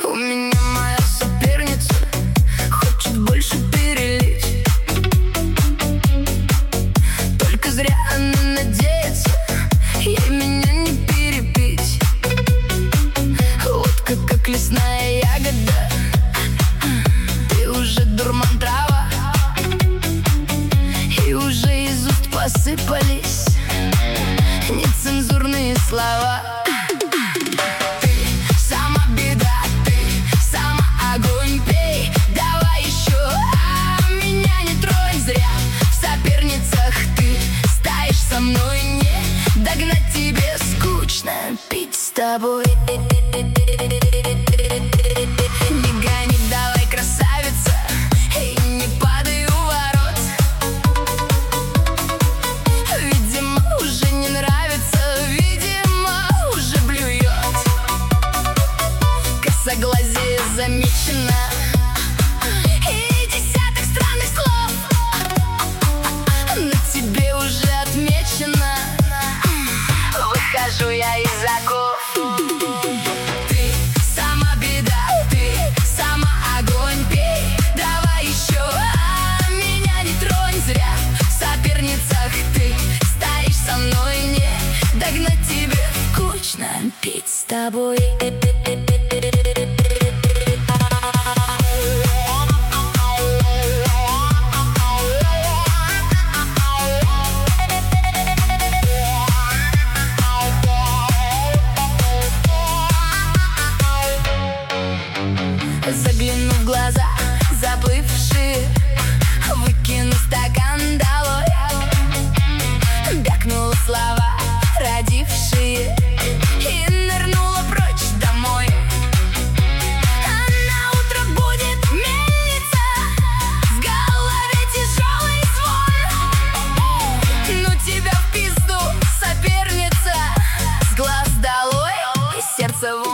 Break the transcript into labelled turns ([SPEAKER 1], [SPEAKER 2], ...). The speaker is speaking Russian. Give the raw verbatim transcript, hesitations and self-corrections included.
[SPEAKER 1] У меня моя соперница хочет больше перелить. Только зря она надеется, ей меня не перепить. Водка как лесная ягода, ты уже дурман трава, и уже из уст посыпались нецензурные слова. Со мной не догнать, тебе скучно пить с тобой. Не гони, давай, красавица, и не падай у ворот. Видимо, уже не нравится, видимо, уже блюет. Косоглазие замечено, и десяток странных слов на тебе уже отмечено. Выхожу я из оков. Ты сама беда, ты сама огонь, пей, давай еще, а меня не тронь зря. В соперницах ты стоишь со мной, не догнать, тебе скучно пить с тобой. Загляну в глаза, заплывшие, выкину стакан долой. Бякнула слова, родившие, и нырнула прочь домой. А на утро будет мельница, в голове тяжелый звон. Ну тебя в пизду, соперница, с глаз долой, и сердце в